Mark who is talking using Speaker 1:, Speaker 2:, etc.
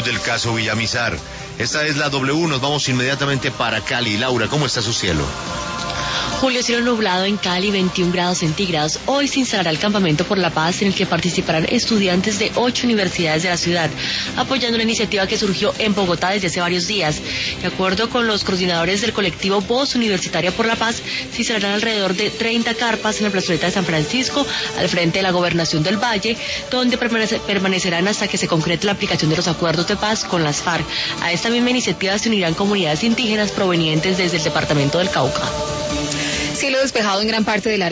Speaker 1: del caso Villamizar. Esta es la W, nos vamos inmediatamente para Cali. Laura, ¿cómo está su cielo?
Speaker 2: Julio, cielo nublado en Cali, 21 grados centígrados. Hoy se instalará el Campamento por la Paz, en el que participarán estudiantes de 8 universidades de la ciudad, apoyando una iniciativa que surgió en Bogotá desde hace varios días. De acuerdo con los coordinadores del colectivo Voz Universitaria por la Paz, se instalarán alrededor de 30 carpas en la plazoleta de San Francisco, al frente de la Gobernación del Valle, donde permanecerán hasta que se concrete la aplicación de los acuerdos de paz con las FARC. A esta misma iniciativa se unirán comunidades indígenas provenientes desde el departamento del Cauca.
Speaker 3: Cielo despejado en gran parte del área